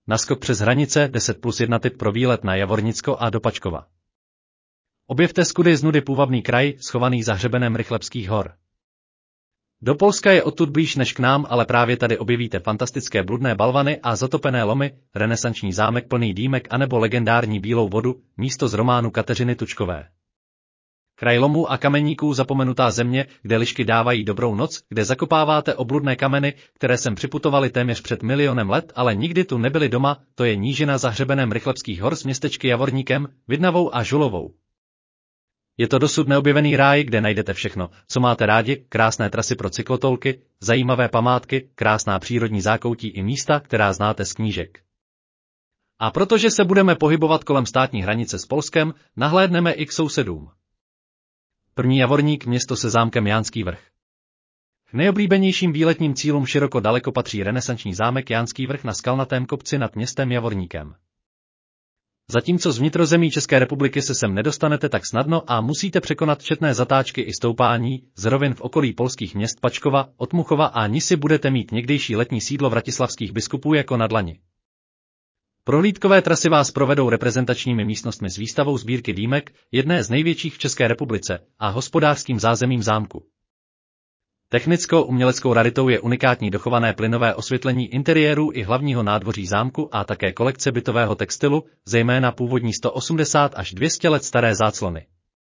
Naskok přes hranice 10+1 tip pro výlet na Javornicko a do Pačkova. Objevte Skudy z nudy půvabný kraj, schovaný za hřebenem Rychlebských hor. Do Polska je odtud blíž než k nám, ale právě tady objevíte fantastické bludné balvany a zatopené lomy, renesanční zámek plný dýmek anebo legendární Bílou vodu, místo z románu Kateřiny Tučkové. Kraj lomů a kameníků, zapomenutá země, kde lišky dávají dobrou noc, kde zakopáváte obludné kameny, které sem připutovaly téměř před milionem let, ale nikdy tu nebyly doma, to je nížina za hřebenem Rychlebských hor s městečky Javorníkem, Vidnavou a Žulovou. Je to dosud neobjevený ráj, kde najdete všechno, co máte rádi, krásné trasy pro cyklotolky, zajímavé památky, krásná přírodní zákoutí i místa, která znáte z knížek. A protože se budeme pohybovat kolem státní hranice s Polskem, nahlédneme i k sousedům. První Javorník, město se zámkem Jánský vrch. K nejoblíbenějším výletním cílům široko daleko patří renesanční zámek Jánský vrch na skalnatém kopci nad městem Javorníkem. Zatímco z vnitrozemí České republiky se sem nedostanete tak snadno a musíte překonat četné zatáčky i stoupání, z rovin v okolí polských měst Pačkova, Otmuchova a Nisy budete mít někdejší letní sídlo vratislavských biskupů jako na dlani. Prohlídkové trasy vás provedou reprezentačními místnostmi s výstavou sbírky dýmek, jedné z největších v České republice, a hospodářským zázemím zámku. Technicko-uměleckou raritou je unikátní dochované plynové osvětlení interiéru i hlavního nádvoří zámku a také kolekce bytového textilu, zejména původní 180 až 200 let staré záclony.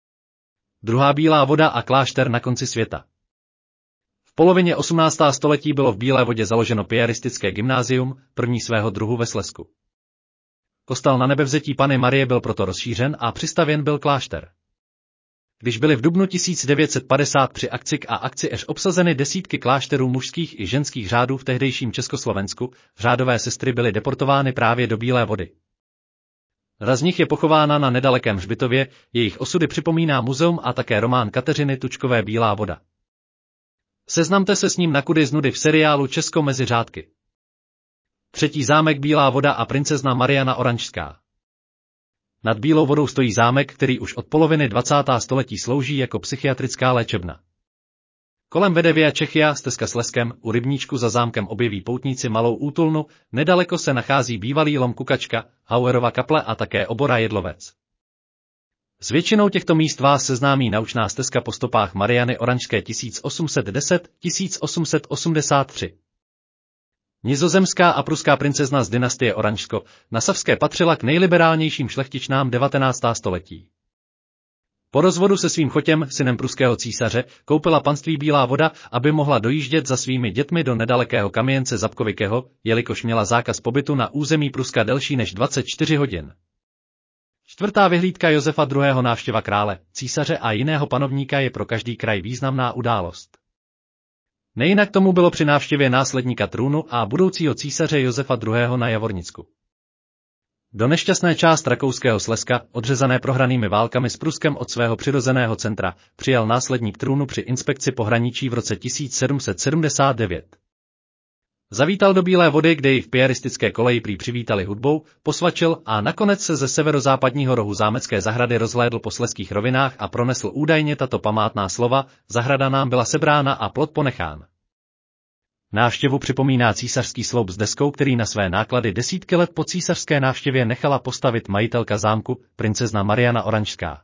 Druhá Bílá voda a klášter na konci světa. V polovině 18. století bylo v Bílé vodě založeno piaristické gymnázium, první svého druhu ve Slezsku. Kostel na Nebevzetí Panny Marie byl proto rozšířen a přistavěn byl klášter. Když byly v dubnu 1950 při akci a akci až obsazeny desítky klášterů mužských i ženských řádů v tehdejším Československu, řádové sestry byly deportovány právě do Bílé vody. Řada z nich je pochována na nedalekém hřbitově, jejich osudy připomíná muzeum a také román Kateřiny Tučkové Bílá voda. Seznamte se s ním na kudy z nudy v seriálu Česko mezi řádky. Třetí zámek Bílá voda a princezna Mariana Oranžská. Nad Bílou vodou stojí zámek, který už od poloviny 20. století slouží jako psychiatrická léčebna. Kolem vede Via Czechia, stezka s leskem, u rybníčku za zámkem objeví poutníci malou útulnu, nedaleko se nachází bývalý lom Kukačka, Hauerova kaple a také obora Jedlovec. S většinou těchto míst vás seznámí naučná stezka po stopách Mariany Oranžské 1810–1883. Nizozemská a pruská princezna z dynastie Oranžsko na Savské patřila k nejliberálnějším šlechtičnám 19. století. Po rozvodu se svým chotěm, synem pruského císaře, koupila panství Bílá voda, aby mohla dojíždět za svými dětmi do nedalekého Kamience Zabkovykého, jelikož měla zákaz pobytu na území Pruska delší než 24 hodin. Čtvrtá vyhlídka Josefa II. Návštěva krále, císaře a jiného panovníka je pro každý kraj významná událost. Nejinak tomu bylo při návštěvě následníka trůnu a budoucího císaře Josefa II. Na Javornicku. Do nešťastné část rakouského Slezska, odřezané prohranými válkami s Pruskem od svého přirozeného centra, přijal následník trůnu při inspekci pohraničí v roce 1779. Zavítal do Bílé vody, kde ji v piaristické koleji prý přivítali hudbou, posvačil a nakonec se ze severozápadního rohu zámecké zahrady rozhlédl po slezských rovinách a pronesl údajně tato památná slova: zahrada nám byla sebrána a plot ponechán. Návštěvu připomíná císařský sloup s deskou, který na své náklady desítky let po císařské návštěvě nechala postavit majitelka zámku, princezna Mariana Oranžská.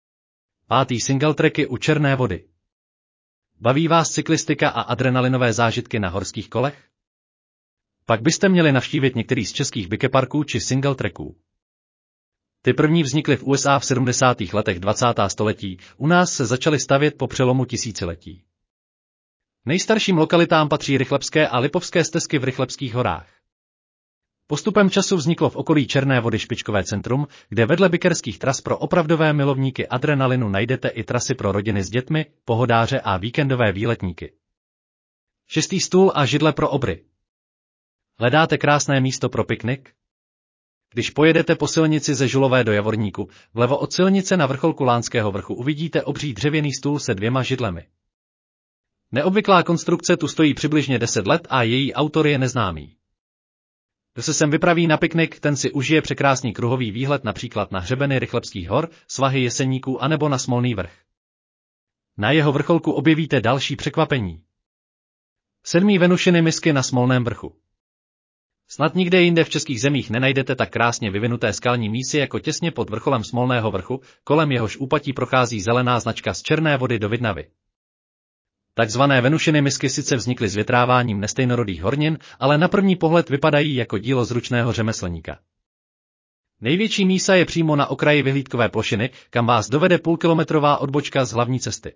5. single tracky u Černé vody. Baví vás cyklistika a adrenalinové zážitky na horských kolech? Pak byste měli navštívit některý z českých bikeparků či single tracků. Ty první vznikly v USA v 70. letech 20. století, u nás se začaly stavět po přelomu tisíciletí. Nejstarším lokalitám patří Rychlebské a Lipovské stezky v Rychlebských horách. Postupem času vzniklo v okolí Černé vody špičkové centrum, kde vedle bikerských tras pro opravdové milovníky adrenalinu najdete i trasy pro rodiny s dětmi, pohodáře a víkendové výletníky. 6. stůl a židle pro obry. Hledáte krásné místo pro piknik? Když pojedete po silnici ze Žulové do Javorníku, vlevo od silnice na vrcholku Lánského vrchu uvidíte obří dřevěný stůl se 2 židlemi. Neobvyklá konstrukce tu stojí přibližně 10 let a její autor je neznámý. Kdo se sem vypraví na piknik, ten si užije překrásný kruhový výhled například na hřebeny Rychlebských hor, svahy Jeseníků anebo na Smolný vrch. Na jeho vrcholku objevíte další překvapení. 7. Venušiny misky na Smolném vrchu. Snad nikde jinde v českých zemích nenajdete tak krásně vyvinuté skalní mísy jako těsně pod vrcholem Smolného vrchu, kolem jehož úpatí prochází zelená značka z Černé Vody do Vidnavy. Takzvané Venušiny misky sice vznikly s větráváním nestejnorodých hornin, ale na první pohled vypadají jako dílo zručného řemeslníka. Největší mísa je přímo na okraji vyhlídkové plošiny, kam vás dovede půlkilometrová odbočka z hlavní cesty.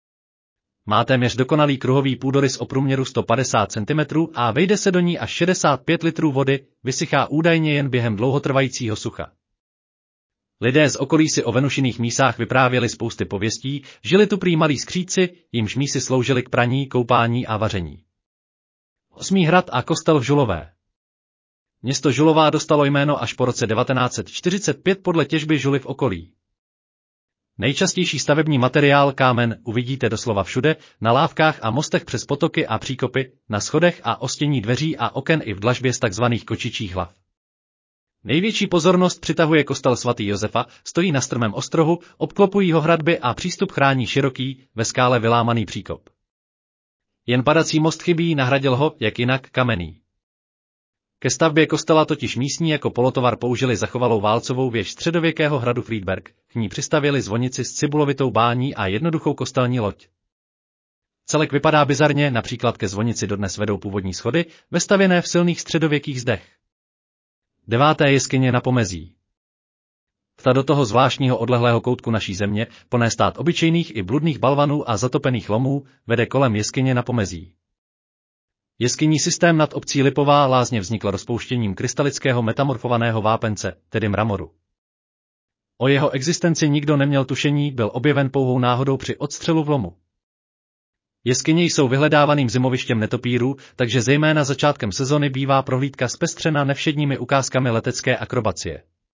Má téměř dokonalý kruhový půdorys o průměru 150 cm a vejde se do ní až 65 litrů vody, vysychá údajně jen během dlouhotrvajícího sucha. Lidé z okolí si o Venušiných mísách vyprávěli spousty pověstí, žili tu prý malí skříci, jimž mísy sloužily k praní, koupání a vaření. 8. hrad a kostel v Žulové. Město Žulová dostalo jméno až po roce 1945 podle těžby žuly v okolí. Nejčastější stavební materiál kámen uvidíte doslova všude, na lávkách a mostech přes potoky a příkopy, na schodech a ostění dveří a oken i v dlažbě z takzvaných kočičích hlav. Největší pozornost přitahuje kostel svatý Josefa, stojí na strmém ostrohu, obklopují ho hradby a přístup chrání široký, ve skále vylámaný příkop. Jen padací most chybí, nahradil ho, jak jinak, kamenný. Ke stavbě kostela totiž místní jako polotovar použili zachovalou válcovou věž středověkého hradu Friedberg, k ní přistavěli zvonici s cibulovitou bání a jednoduchou kostelní loď. Celek vypadá bizarně, například ke zvonici dodnes vedou původní schody, vestavěné v silných středověkých zdech. 9. jeskyně na Pomezí. Ta do toho zvláštního odlehlého koutku naší země, plné stát obyčejných i bludných balvanů a zatopených lomů, vede kolem jeskyně na Pomezí. Jeskyní systém nad obcí Lipová Lázně vznikl rozpouštěním krystalického metamorfovaného vápence, tedy mramoru. O jeho existenci nikdo neměl tušení, byl objeven pouhou náhodou při odstřelu v lomu. Jeskyně jsou vyhledávaným zimovištěm netopírů, takže zejména začátkem sezony bývá prohlídka zpestřena nevšedními ukázkami letecké akrobacie.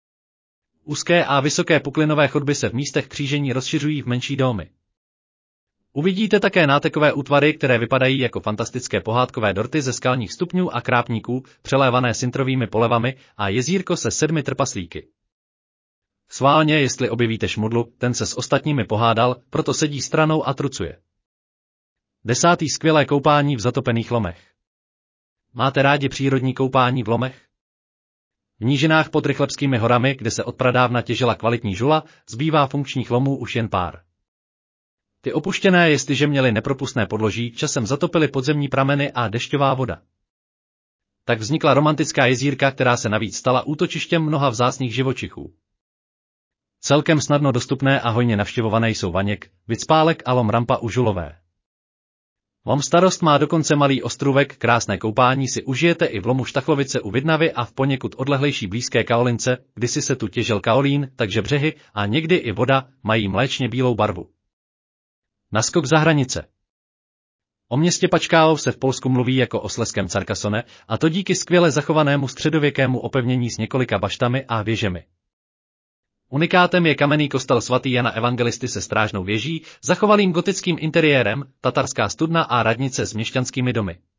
Úzké a vysoké puklinové chodby se v místech křížení rozšiřují v menší domy. Uvidíte také nátekové útvary, které vypadají jako fantastické pohádkové dorty ze skalních stupňů a krápníků, přelévané sintrovými polevami a jezírko se 7 trpaslíky. Sválně, jestli objevíte šmudlu, ten se s ostatními pohádal, proto sedí stranou a trucuje. 10. skvělé koupání v zatopených lomech. Máte rádi přírodní koupání v lomech? V nížinách pod Rychlebskými horami, kde se odpradávna těžila kvalitní žula, zbývá funkčních lomů už jen pár. Ty opuštěné, jestliže měly nepropustné podloží, časem zatopily podzemní prameny a dešťová voda. Tak vznikla romantická jezírka, která se navíc stala útočištěm mnoha vzácných živočichů. Celkem snadno dostupné a hojně navštěvované jsou Vaněk, Vicpálek a lom Rampa u Žulové. Lom Starost má dokonce malý ostrůvek, krásné koupání si užijete i v lomu Štachlovice u Vidnavy a v poněkud odlehlejší blízké Kaolince, kdysi se tu těžil kaolín, takže břehy a někdy i voda mají mléčně bílou barvu. Naskok za hranice. O městě Pačkálov se v Polsku mluví jako o slezském Carcassonne, a to díky skvěle zachovanému středověkému opevnění s několika baštami a věžemi. Unikátem je kamenný kostel svatý Jana Evangelisty se strážnou věží, zachovalým gotickým interiérem, tatarská studna a radnice s měšťanskými domy.